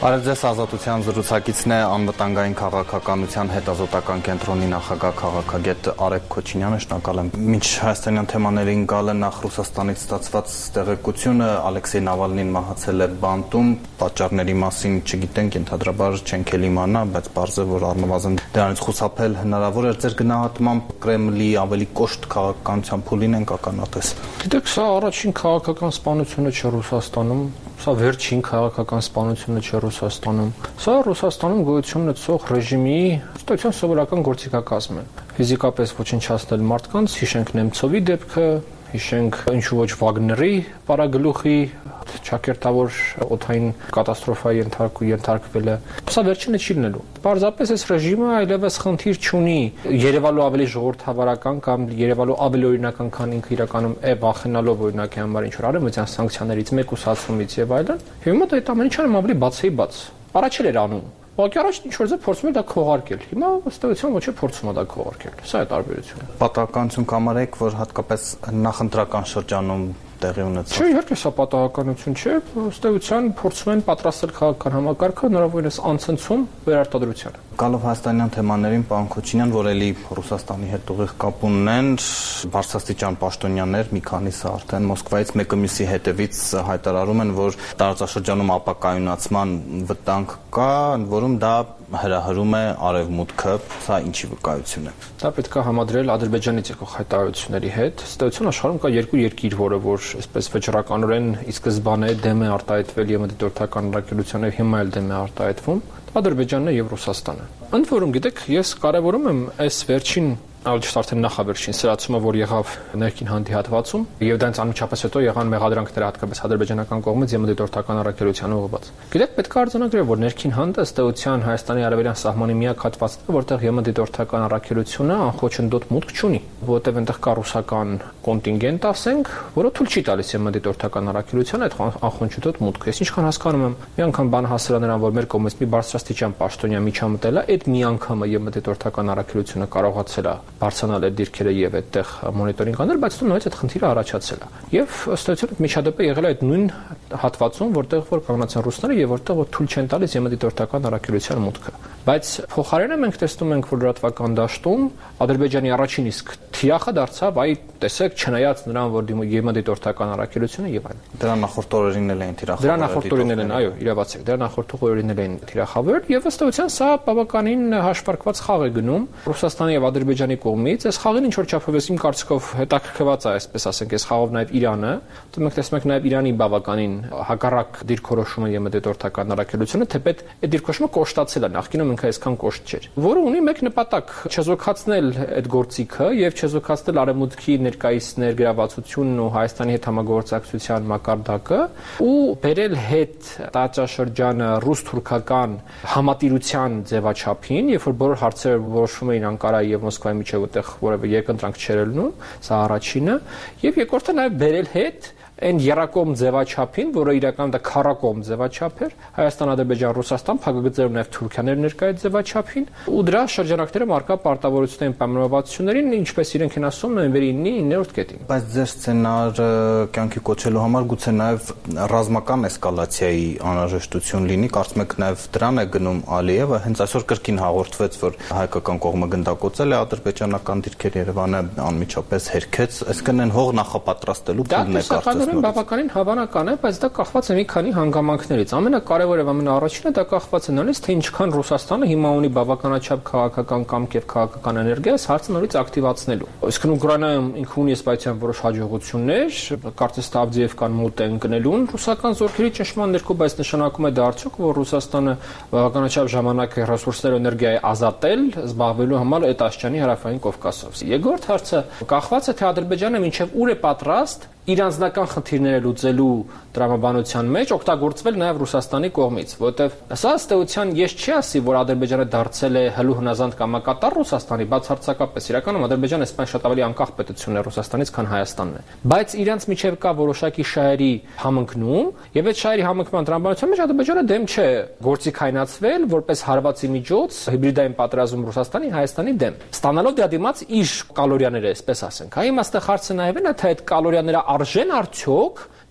Արև ձեզ ազատության զրուցակիցն է անվտանգային քաղաքականության հետազոտական կենտրոնի նախագահ քաղաքագետ Արեգ Քոչինյանը, շնորհակալ եմ։ Մինչ հայաստանյան թեմաներին գալը նախ Ռուսաստանից ստացված տեղեկությունը Ալեքսեյ Նավալնին մահացել է բանտում, պատճառների մասին չգիտենք, ընդհանրաբար չենք էլ իմանա, բայց պարզ է, որ առնվազն դրանից խուսափել հնարավոր է։ Ձեր գնահատմամբ Կրեմլի ավելի կոշտ քաղաքականության փուլին ենք ականատես։ Գիտեք, սա առաջին քաղաքական սպանությունը չէ Ռուսաստանում, սա վերջին քաղաքական սպանությունը չէ Ռուսաստանում։ Սա Ռուսաստանում գոյություն ունեցող ռեժիմի ստույցիան սովորական գործիքակազմ է։ Ֆիզիկապես ոչնչացնել մարդկանց, հիշենք Նեմցովի դեպքը, հիշենք ինչու ոչ Վագների պարագլուխի ճակերտավոր օդային կատաստրոֆայի ենթարկվել է։ Սա վերջինը չի լինելու։ Պարզապես այս ռեժիմը այլևս խնդիր չունի Երևանու ավելի ժողովրդավարական կամ Երևանու ավելի օրինական, քան ինքը իրականում է վախենալով օրինակի համար ինչ որ արևմտյան սանկցիաներից, մեկուսացումից եւ այլն։ Եվ հիմա դա այդ ամեն ինչը ավելի բացի բաց։ Առաջ էր անում։ Ուղղակի առաջ ինչ որ ձեւ փորձում էր դա քողարկել։ Հիմա ըստ էության ոչ է փորձում է դա քողարկել։ Սա է տարբերությունը։ Պատահականություն կամարեք, որ հատկապես նախընտրական շրջանում տեղի ունեցավ։ Չէ, իհարկե սա պատահականություն չէ, ըստ էության փորձում են պատրաստել քաղաքական համակարգը հնարավորինս անցնցում վերարտադրության։ Գալով հայաստանյան թեմաներին, պարոն Քոչինյան, որ էլի Ռուսաստանի հետ ուղիղ կապ ունեն, բարձրաստիճան պաշտոնյաներ, մի քանիսը արդեն Մոսկվայից մեկը մյուսի հետևից հայտարարում են, որ տարածաշրջանում ապակայունացման վտանգ կա, որում դա հրահրում է արևմուտքը, սա ինչի վկայություն է։ Դա պետք է համադրել Ադրբեջանից եկող հայտարարությունների հետ։ Ըստ էության աշխարհում կա երկու երկիր, որը որ այսպես վճռականորեն ի սկզբանե դեմ է արտահայտվել եւ դիտորդական առաքելության եւ հիմա էլ դեմ է արտահայտվում, Ադրբեջանն է եւ Ռուսաստանը։ Ընդ որում, գիտեք, ես կարևորում եմ այս վերջին արդեն նախավերջին սրացումը, որ եղավ ներքին հանդիհատվածում, եւ դրանից անմիջապես հետո եղան մեղադրանքները հատկապես ադրբեջանական կողմից ԵՄ-դիտորդական առաքելության ուղղված։ Գիտեք, պետք է արձանագրել, որ ներքին հանդը ըստ էության Հայաստանի արևելյան սահմանի միակ հատվածն է, որտեղ ԵՄ-դիտորդական առաքելությունը անխոչնդոտ մուտք չունի, որտեղ այնտեղ կա ռուսական կոնտինգենտ, ասենք, որը թույլ չի տալիս ԵՄ-դիտորդական առաքելության այդ անխոչնդոտ մուտքը։ Ես ինչքան հասկանում եմ, մի անգամ բան հասել նրան, որ մեր կողմից մի բարձրաստիճան պաշտոնյա միջամտել է, այդ մի անգամը ԵՄ-դիտորդական առաքելությունը կարողացել է բարձրանալ այդ դիրքերը եւ այդտեղ մոնիտորինգ անել, բայց դու նույնիսկ այդ խնդիրը առաջացել է։ Եվ ըստ էության միջադեպը եղել է այդ նույն հատվածում, որտեղ որ կանգնած են ռուսները եւ որտեղ որ թույլ չեն տալիս ԵՄ-դիտորդական առաքելության մուտքը։ Բայց փոխարենը մենք տեսնում ենք, որ լրատվական դաշտում Ադրբեջանի առաջին իսկ թիրախը դարձավ, այ տեսեք, չնայած նրան, որ ԵՄ-դիտորդական առաքելությունը եւ այլն։ Դրա նախորդ օրերին էլ էին թիրախավորել։ Դրա նախորդ օրերին են, այո, իրավացեք, դրա նախորդ օրերին էլ էին թիրախավորել եւ ըստ էության սա բավականին հաշվարկված խաղ է գնում Ռուսաստանի եւ Ադրբեջանի կողմից։ Այս խաղին ինչ որ չափով իմ կարծիքով հետաքրքրված է, այսպես ասենք, այս խաղով նաեւ Իրանը, դու մենք տեսնում ենք նաեւ Իրանի բավականին հակառակ դիրքորոշումը ԵՄ-դիտորդական առաքելությունը, թեպետ այդ դիրքորոշումը կոշտացել է, նախկինում ինքը այսքան կոշտ չէր, որը ունի մեկ նպատակ՝ չեզոքացնել այդ գործիքը եւ չեզոքացնել արևմուտքի ներկայիս ներգրավվածությունն ու Հայաստանի հետ համագործակցության մակարդակը ու բերել հետ տարածաշրջանը ռուս-թուրքական համատիրության ձևաչափին, երբ որ բոլոր հարցերը որոշվում էին Անկարայի եւ Մոսկվայի միջեւ, որտեղ որևէ երկընտրանք չէր ելնում, սա առաջինը, եւ երկրորդը նաեւ բերել հետ այն երակոմ ձևաչափին, որը իրականում դա քառակոմ ձևաչափ էր, Հայաստան-Ադրբեջան-Ռուսաստան, փակագծերում նաև Թուրքիաներ ներկայ ձևաչափին, ու դրա շրջանակները մարկա պարտավորություններին պայմանավորվածություններին, ինչպես իրենք են ասում, նոյեմբերի 9-9-րդ կետին։ Բայց ձեր սցենարը կյանքի կոչելու համար գուցե նաև ռազմական էսկալացիայի անհրաժեշտություն լինի, կարծում եք նաև դրան է գնում Ալիևը, հենց այսօր կրկին հաղորդվեց, որ հայկական կողմը գնդակոծել է ադրբեջանական դիրքեր, Երևանը անմիջապես հերքեց, այսինքն հող նախապատրաստելու փուլն է կարծես։ Բավականին հավանական է, բայց դա կախված է մի քանի հանգամանքներից։ Ամենակարևորը եւ ամենաառաջինը դա կախված է նրանից, թե ինչքան Ռուսաստանը հիմա ունի բավականաչափ քաղաքական կամք եւ քաղաքական էներգիա այս հարցը նորից ակտիվացնելու։ Իսկ Ուկրաինայում ինքը ունի իսպայցիան որոշ հաջողություններ, կարծես թե Ավդիևկան մոտ է ընկնելուն ռուսական զորքերի ճնշման ներքո, բայց նշանակում է դա արդյոք, որ Ռուսաստանը բավականաչափ ժամանակ է ռեսուրսներ էներգիայի ազատել զբաղվելու համար այդ Աշճանի հարավային Կովկասով։ Երկրորդ հարցը կախված է թե Ադրբեջանը մինչեւ ուր է պատրաստ իր անձնական խնդիրները լուծելու տրամաբանության մեջ օգտագործվել նաև Ռուսաստանի կողմից, որովհետև սա ըստ էության ես չի ասի, որ Ադրբեջանը դարձել է հլու հնազանդ կամակատար Ռուսաստանի, բացարձակապես իրականում Ադրբեջանը այսպես շատ ավելի անկախ պետություն է Ռուսաստանից, քան Հայաստանն է։ Բայց իրանց միջև կա որոշակի շահերի համընկնում, եւ այդ շահերի համընկման տրամաբանության մեջ Ադրբեջանը դեմ չէ գործի քայնացվել որպես հարվածի միջոց հիբրիդային պատերազմ Ռուսաստանի Հայաստանի դեմ։ Ստանալով դրա դիմաց իր կալորիաները, այսպես ասենք։ Այ իմաստը հարցը նաև է, թե այդ կալորիաները արժեն արդյոք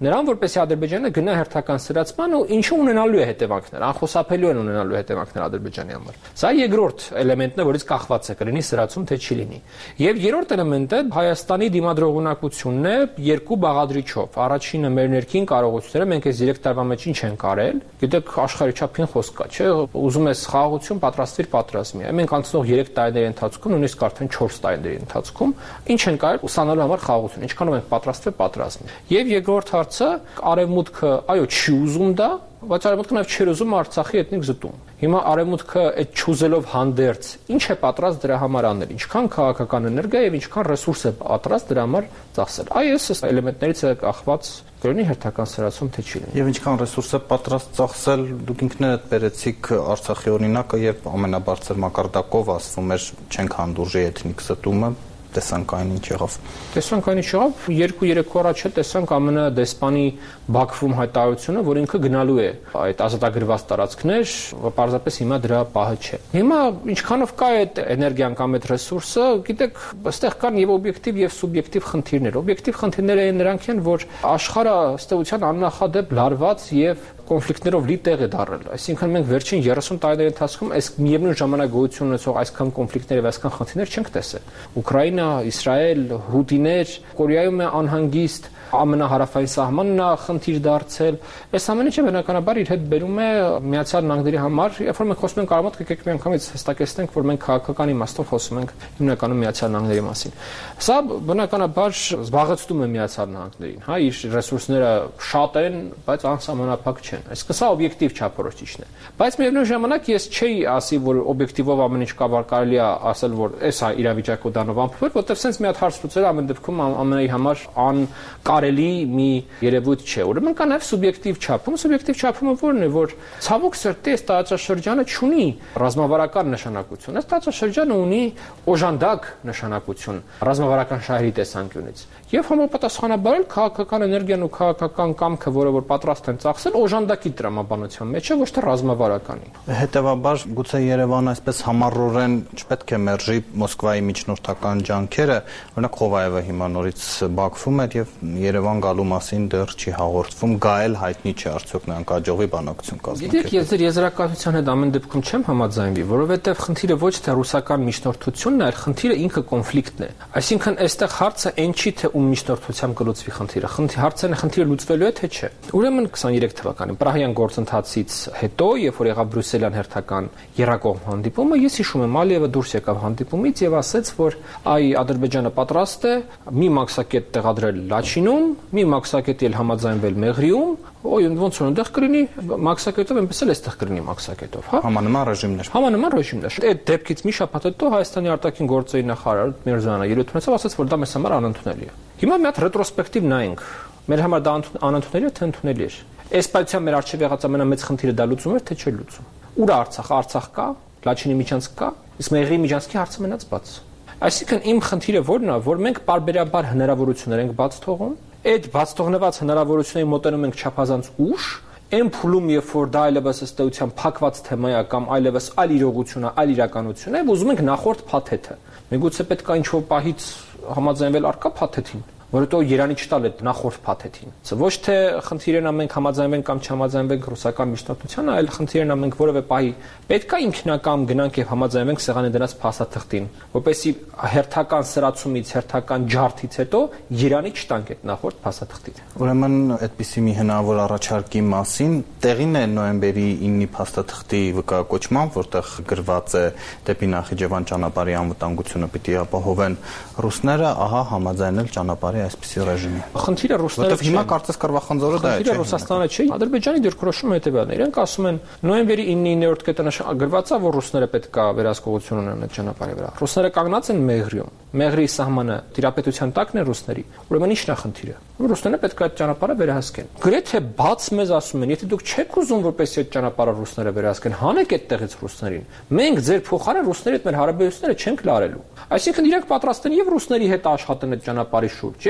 նրան որպեսզի Ադրբեջանը գնա հերթական սրացման ու ինչու ունենալու է հետևանքներ, անխուսափելի են ունենալու հետևանքներ Ադրբեջանի համար։ Սա երկրորդ էլեմենտն է, որից կախված է կլինի սրացում թե չի լինի։ Եվ երրորդ էլեմենտը Հայաստանի դիմադրողունակությունն է երկու բաղադրիչով։ Առաջինը մեր ներքին կարողությունները, մենք այս 3 տարվա մեջ ինչ ենք արել։ Գիտեք, աշխարհի չափին խոսք կա, չէ՞, ուզում ես խաղաղություն, պատրաստվիր պատրաստմի։ Մենք անցնող 3 տարիների ընթացքում, նույնիսկ արդեն 4 տարիների ընթացքում ինչ ենք արել ուսանալու համար խաղաղություն, ինչքանով ենք պատրաստվել պատրաստմի։ Եվ երկրորդ հարցը, արևմուտքը, այո, չի ուզում դա, բայց արևմուտքը նաև չէր ուզում Արցախի էթնիկ զտում։ Հիմա արևմուտքը այդ չուզելով հանդերձ ինչ է պատրաստ դրա համար անել, ինչքան քաղաքական էներգիա եւ ինչքան ռեսուրս է պատրաստ դրա համար ծախսել։ Այս էլեմենտներից է կախված կլինի հերթական սրացում թե չի լինի։ Եվ ինչքան ռեսուրս է պատրաստ ծախսել, դուք ինքներդ բերեցիք Արցախի օրինակը եւ ամենաբարձր մակարդակով ասվում էր չենք հանդուրժի էթնիկ զտումը, տեսանք այն ինչ եղավ։ Տեսանք այն ինչ եղավ, 2-3 օր առաջ տեսանք ԱՄՆ դեսպանի Բաքվում հայտարարությունը, որ ինքը գնալու է այդ ազատագրված տարածքներ, պարզապես հիմա դրա պահը չէ։ Հիմա ինչքանով կա այդ էներգիան կամ այդ ռեսուրսը, գիտեք, այստեղ կան եւ օբյեկտիվ եւ սուբյեկտիվ խնդիրներ։ Օբյեկտիվ խնդիրները նրանք են, որ աշխարհը ըստ էության աննախադեպ լարված եւ կոնֆլիկտներով լի տեղ է դարել։ Այսինքն մենք վերջին 30 տարիների ընթացքում այս միևնույն ժամանակ գոյություն ունեցող այսքան կոնֆլիկտներ եւ այսքան խնդիրներ չենք տեսել։ Ուկրաինա, Իսրայել, հուտիներ, Կորեայում է անհանգիստ, ամենահարավային սահմանն է խնդիր դարձել։ Այս ամեն ինչը բնականաբար իր հետ բերում է Միացյալ Նահանգների համար, երբ որ մենք խոսում ենք արմատ, եկեք մի անգամից հստակեցնենք, որ մենք քաղաքական իմաստով խոսում ենք հիմնականում Միացյալ Նահանգների մասին։ Սա բնականաբար զբաղեցնում է Միացյալ Նահանգներին, հա, իր ռեսուրսները շատ են, բայց անսահմանափակ չեն։ Այսինքն սա օբյեկտիվ չափորոշիչն է։ Բայց միևնույն ժամանակ ես չէի ասի, որ օբյեկտիվով ամեն ինչ կարելի է ասել, որ էս է իրավիճակը դանով ամփոփել, որտեղ sense մի հատ հարց լուծել ամեն դեպքում ամենայի համար կարելի մի երևույթ չէ։ Ուրեմն կա նաև սուբյեկտիվ չափում։ Սուբյեկտիվ չափումը որն է, որ ցավոք սրտի այս տարածաշրջանը չունի ռազմավարական նշանակություն։ Այս տարածաշրջանը ունի օժանդակ նշանակություն ռազմավարական շահերի տեսանկյունից։ Եվ համապատասխանաբար էլ քաղաքական էներգիան ու քաղաքական կամքը, որը որ պատրաստ են ծախսել, օժանդակի տրամաբանության մեջ է, ոչ թե ռազմավարականի։ Հետևաբար գուցե Երևանը այսպես համառորեն չպետք է մերժի Մոսկվայի միջնորդական ջանքերը, օրինակ Խովայևը հիմա նորից Բաքվում էր եւ Երևան գալու մասին դեռ չի հաղորդվում, գա էլ հայտնի չէ արդյոք նրանք աջողվի բանակցություն կազմակերպել։ Գիտեք, ես ձեր եզրակացության հետ ամեն դեպքում չեմ համաձայնվի, որովհետեւ խնդիրը ոչ թե ռուսական միջնորդությունն է, այլ խնդիրը ինքը կոնֆլիկտն է։ Այսինքն այստեղ հարցը այն չի, թե ում միջնորդությամբ կլուծվի խնդիրը։ Խնդիրը լուծվելու է թե չէ։ Ուրեմն 23 թվականին Պրահյան գործընթացից հետո, երբ որ եղավ բրյուսելյան հերթական երակողմ հանդիպումը, ես հիշում եմ Ալիևը դուրս եկավ հանդիպումից եւ ասաց, որ այ Ադրբեջանը պատրաստ է մի մաքսակետ տեղադրել Լաչինում, մի մաքսակետի էլ համաձայնվել Մեղրիում, ոնց որ այնտեղ կլինի մաքսակետով, այնպես էլ այստեղ կլինի մաքսակետով, հա։ Համանման ռեժիմներ։ Համանման ռեժիմներ։ Այդ դեպքից մի շաբաթ հետո Հայաստանի արտաքին գործերի նախարար Միրզոյանը ելույթ ունեցավ, ասաց, որ դա մեզ համար անընդունելի է։ Հիմա մի հատ ռետրոսպեկտիվ նայենք։ Մեր համար դա անընդունելի է, թե ընդունելի է։ Այս պայթյա մեր արժեվ եղած ամենամեծ խնդիրը դա լուծում էր, թե չէ լուծում։ Ուր է Արցախը? Արցախ կա, Լաչինի միջանցք կա, իսկ Մեղրի միջանցքի հարցը մնաց բաց։ Այսինքն իմ խնդիրը որն է, որ մենք պարբերաբար հնարավորություններ ենք բաց թողում, այդ բաց թողնված հնարավորությունների մոտենում ենք չափազանց ուշ, այն փուլում, երբ որ դա այլևս ըստ էության փակված թեմա է կամ այլևս այլ իրողություն է, այլ իրականություն է, ուզում ենք նախորդ փաթեթը։ Միգուցե պետք է ինչ-որ պահից համաձայնվել առկա փաթեթին, որովհետեւ Երանի չտալ այդ նախորդ փաթեթին։ Ոչ թե խնդիրն է մենք համաձայնվենք կամ չհամաձայնվենք ռուսական միջնորդությանը, այլ խնդիրն է մենք որևէ պահի պետք է ինքնակամ գնանք եւ համաձայնվենք սեղանի դրած փաստաթղթին, որպեսզի հերթական սրացումից, հերթական ջարդից հետո Երանի չտանք այդ նախորդ փաստաթղթին։ Ուրեմն այդպիսի մի հնարավոր առաջարկի մասին տեղին է նոյեմբերի 9-ի փաստաթղթի վկայակոչմամբ, որտեղ գրված է դեպի Նախիջևան ճանապարհի անվտանգությունը պիտի ապահովեն ռուսները, ահա համաձայնել ճանապարհի այսպիսի ռեժիմի։ Խնդիրը ռուսները որտեղ հիմա կարծես կրվախնձորը դա է, չէ՞։ Խնդիրը Ռուսաստանը չի։ Ադրբեջանի դիրքորոշումը հետևյալն է։ Իրենք ասում են նոյեմբերի 9-րդ կետը գրված է, որ ռուսները պետք է վերահսկողություն ունենան այդ ճանապարհի վրա։ Ռուսները կանգնած են Մեղրիում։ Մեղրի սահմանը տիրապետության տակն է ռուսների։ Ուրեմն ի՞նչն է խնդիրը։ Ռուսները պետք է այդ ճանապարհը վերահսկեն։ Գրեթե բաց մեզ ասում են, եթե դուք չեք ուզում որպեսզի այդ ճանապարհը ռուսները վերահսկեն, հանեք այդտեղից ռուսներին։ Մենք ձեր փոխարեն ռուսների հետ մեր հարաբերությունները չենք լարելու։ Այսինքն իրենք պատրաստ են եւ ռուսների հետ աշխատեն այդ ճանապարհի շուրջ,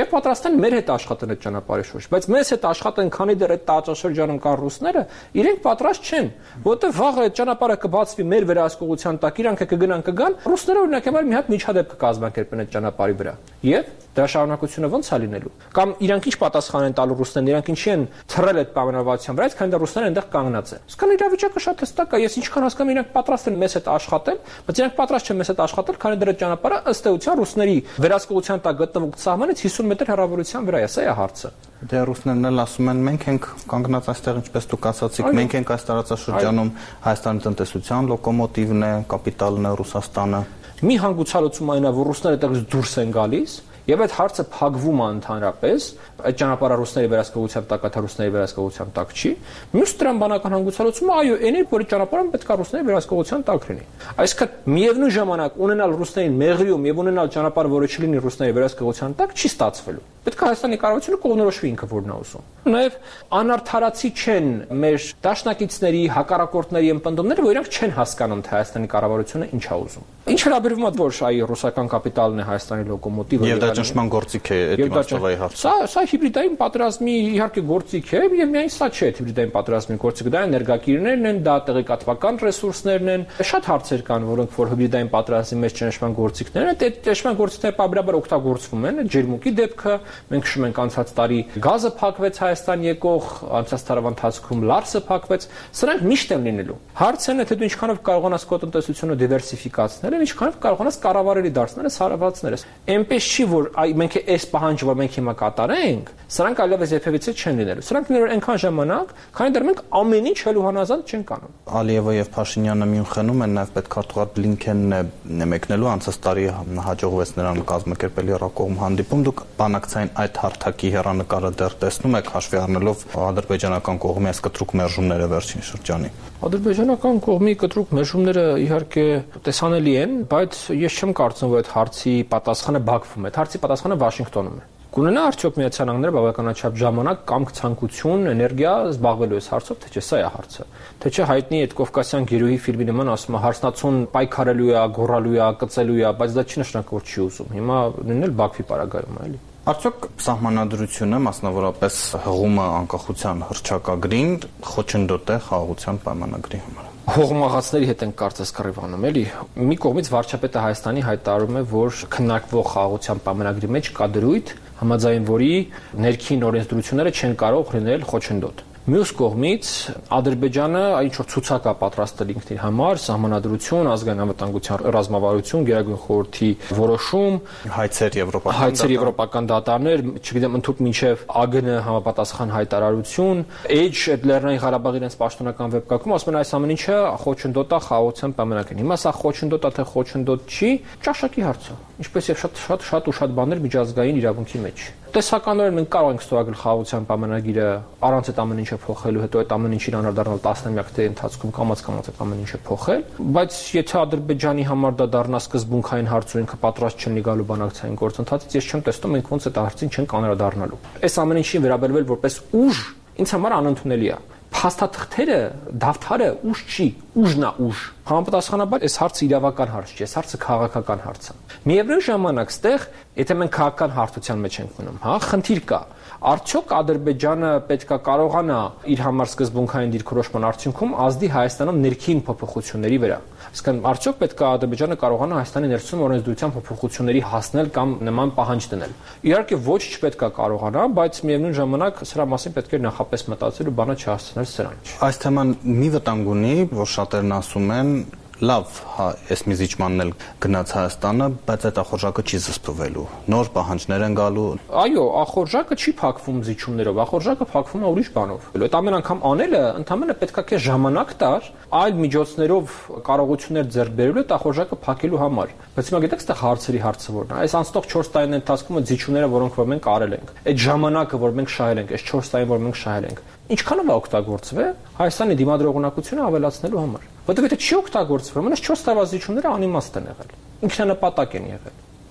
Եվ պատրաստ են մեր հետ աշխատել այդ ճանապարհի շուրջ, բայց մեզ հետ աշխատեն, քանի դեռ այդ տարածաշրջանում կան ռուսները, իրենք պատրաստ չեն, որովհետև վաղը այդ ճանապարհը կբացվի մեր վերահսկողության տակ, իրանք կգնան, ռուսները օրինակ համար մի հատ միջադեպ կկազմակերպեն այդ ճանապարհի վրա։ Եվ դրա շարունակությունը ո՞նց է լինելու։ Կամ իրանք ինչ պատասխան են տալու ռուսներին, իրանք ինչի են թռել այդ պայմանավորվածության վրա, քանի դեռ ռուսները այնտեղ կանգնած են։ Իսկական իրավիճակը շատ հստակ է, ես ինչքան հասկանում եմ, իրանք պատրաստ են մեզ հետ աշխատել, բայց իրանք պատրաստ չեն մեզ հետ աշխատել, քանի դեռ այդ ճանապարհը ըստ էության ռուսների վերահսկողության տակ գտնվող սահմանից 50 մետր հեռավորության վրա է, սա է հարցը։ Դե ռուսներն էլ ասում են, մենք ենք կանգնած այստեղ, ինչպես դուք ասացիք, մենք ենք այս տարածաշրջանում, Հայաստանի տնտեսության լոկոմոտիվն է, կապիտալն է Ռուսաստանը։ Մի հանգուցալուծում այն է, որ ռուսները այդտեղից դուրս են գալիս, եւ այդ հարցը փակվում է ընդհանրապես, այդ ճանապարհը ռուսների վերահսկողության տակ է, թե ռուսների վերահսկողության տակ չի։ Մյուս տրամբանական հանգուցալուծումը այո, այն է, որ ճանապարհը պետք է ռուսների վերահսկողության տակ լինի։ Այսինքն միևնույն ժամանակ ունենալ ռուսներին մեղրիում եւ ունենալ ճանապարհը, որը չլինի ռուսների վերահսկողության տակ, չի ստացվելու։ Պետք է Հայաստանի կառավարությունը կողմնորոշվի ինքը որն է ուզում։ Նաեւ անարդարացի չեն մեր դաշնակիցների, հակառակորդների ըմբնդումները, որ իրանք չեն հասկանում, թե Հայաստանի կառավարությունը ինչ է ուզում։ Ինչ հրաբերվում է, որ այ ռուսական կապիտալն է Հայաստանի լոկոմոտիվը եւ դա ճնշման գործիք է այդ իմաստովայի հարցը։ Սա հիբրիդային պատերազմի իհարկե գործիք է, եւ միայն սա չէ հիբրիդային պատերազմի գործիքը, դա էներգակիրներն են, դա տեղեկատվական ռեսուրսներն են։ Շատ հարցեր կան, որոնք որ հիբրիդային պատերազմի մեջ ճնշման գործիքներն են, այդ ճնշման գործիքները պարբերաբար օգտագործվում են, ջերմուկի դեպքը, մենք հիշում ենք անցած տարի գազը փակվեց Հայաստան եկող, անցած տարվա ընթացքում լարսը փակվեց, սրանք միշտ են լինելու։ Հարցն է, թե դու ինչքանով կարողանաս քո տնտեսությունը դիվերսիֆիկացնել, եւ ինչքանով կարողանաս կառավարելի դարձնել հարաբացներս։ Այնպես չի, որ մենք այս պահանջը, որ մենք հիմա կատարենք, սրանք այլևս երբևիցե չեն լինելու։ Սրանք լինելու այնքան ժամանակ, քանի դեռ մենք ամեն ինչ հելուհանազանդ չենք անում։ Ալիևը եւ Փաշինյանը Մյունխենում են, նաեւ պետքարտուղար Բլինքենն է մեկնելու, անցած տարի հաջողվեց նրան կազմակերպել երկկողմ հանդիպում։ Դուք բանակցային այդ հարթակի հեռանկարը դեռ տեսնում եք, հաշվի առնելով ադրբեջանական կողմի այս կտրուկ մերժումները վերջին շրջանի։ Ադրբեջանական կողմի կտրուկ մերժումները իհարկե տեսանելի են, բայց ես չեմ կարծում, որ այդ հարցի պատասխանը Բաքվում է։ Այդ հարցի պատասխանը Վաշինգտոնում է։ Կունենա արդյոք Միացյալ Նահանգները բավականաչափ ժամանակ կամ ցանկություն, էներգիա զբաղվելու այս հարցով, թե չէ, սա է հարցը։ Թե չէ հայտնի այդ Կովկասյան գերուհի ֆիլմի նման ասում է հարսնացուն պայքարելու է, գոռալու է, կծելու է, բայց դա չի նշանակում, որ չի ուզում։ Հիմա նույնն էլ Բաքվի պարագայում է, էլի։ Արդյոք սահմանադրությունը, մասնավորապես հղումը անկախության հռչակագրին խոչընդոտ է խաղաղության պայմանագրի համար։ Հողմաղացների հետ են կարծես կռիվանում, էլի։ Մի կողմից վարչապետը Հայաստանի հայտարարում է, որ քննարկվող խաղաղության պայմանագրի մեջ կա դրույթ, համաձայն որի ներքին օրենսդրությունները չեն կարող լինել խոչընդոտ։ Մյուս կողմից Ադրբեջանը ինչ որ ցուցակ է պատրաստել ինքնին համար, սահմանադրություն, ազգային անվտանգության ռազմավարություն, Գերագույն խորհրդի որոշում, հայցեր եվրոպական դատարաններ, չգիտեմ, ընդհանուր մինչև ԱԳՆ համապատասխան հայտարարություն, Edge այդ Լեռնային Ղարաբաղի իրենց պաշտոնական վեբկայքում ասում են այս ամեն ինչը խոչընդոտ է խաղաղության պայմանագրին։ Հիմա սա խոչընդոտ է թե խոչընդոտ չի, ճաշակի հարց է, ինչպես եւ շատ բաներ միջազգային իրավունքի մեջ։ Տեսականորեն մենք կարող ենք ստորագրել խաղաղության պայմանագիրը առանց այդ ամեն ինչը փոխելու, հետո այդ ամեն ինչին անդրադառնալ տասնամյակների ընթացքում կամաց այդ ամեն ինչը փոխել, բայց եթե Ադրբեջանի համար դա դառնա սկզբունքային հարց ու ինքը պատրաստ չլինի գալու բանակցային գործընթացից, ես չեմ տեսնում մենք ոնց այդ հարցին չենք անդրադառնալու։ Այս ամեն ինչին վերաբերվել որպես ուժ ինձ համար անընդունելի է։ Փաստաթղթերը, դավթարը ուժ չի, ուժն է ուժ։ Համապատասխանաբար այս հարցը իրավական հարց չի, այս հարցը քաղաքական հարց է։ Միևնույն ժամանակ ստեղ, եթե մենք քաղաքական հարթության մեջ ենք մնում, հա, խնդիր կա։ Արդյոք Ադրբեջանը պետք է կարողանա իր համար սկզբունքային դիրքորոշման արդյունքում ազդի Հայաստանում ներքին փոփոխությունների վրա։ Իսկական արդյոք պետք է Ադրբեջանը կարողանա Հայաստանի ներսում օրենսդրության փոփոխությունների հասնել կամ նման պահանջ դնել։ Իհարկե ոչ չպետք է կարողանա, բայց միևնույն ժամանակ սրա մասին պետք է նախապես մտածել ու բանը չհասցնել սրան։ Այս թեման մի վտանգ ունի, որ շատերն ասում են լավ, հա, այս մի զիջմանն էլ գնաց Հայաստանը, բայց այդ ախորժակը չի զսպվելու։ Նոր պահանջներ են գալու։ Այո, ախորժակը չի փակվում զիջումներով, ախորժակը փակվում է ուրիշ բանով։ Այդ ամեն անգամ անելը ընդհանրապես պետք է քեզ ժամանակ տար այլ միջոցներով կարողություններ ձեռք բերելու այդ ախորժակը փակելու համար։ Բայց հիմա գիտեք, այստեղ հարցերի հարցը որն է։ Այս անցնող 4 տարիների ընթացքում այդ զիջումները, որոնք որ մենք արել ենք, այդ ժամանակը, որ մենք շահել ենք, այս 4 տարին, որ մենք շահել ենք, ինչքանով է օգտագործվել Հայաստանի դիմադրողունակությունը ավելացնելու համար։ Որտեղ եթե չի օգտագործվում, մնաց 4 տարվա զիջումները անիմաստ են եղել։ Ինքնանպատակ են եղել։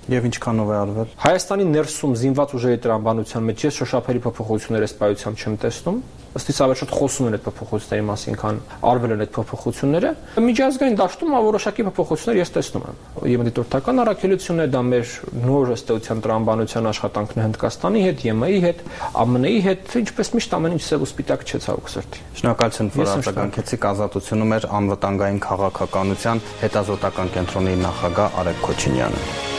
Եվ ինչքանով է արվել։ Հայաստանի ներսում զինված ուժերի տրամաբանության մեջ ես շոշափելի փոփոխություններ այս պայությամբ չեմ տեսնում։ Ըստ իս ավելի շատ խոսում են այդ փոփոխությունների մասին, քան արվել են այդ փոփոխությունները։ Միջազգային դաշտում որոշակի փոփոխություններ ես տեսնում եմ։ Եվ դիտորդական առաքելությունն է, դա մեր նոր ըստեյության տրամաբանության աշխատանքն է Հնդկաստանի հետ, ԵՄ-ի հետ, ԱՄՆ-ի հետ, ինչպես միշտ ամեն ինչ սև ու սպիտակ չէ ցավոք սրտի։ Շնորհակալություն, որ արձագանքեցիք ազատությունում էր անվտանգային քաղաքականության հետազոտական կենտրոնի նախագահ Արեգ Քոչինյանը։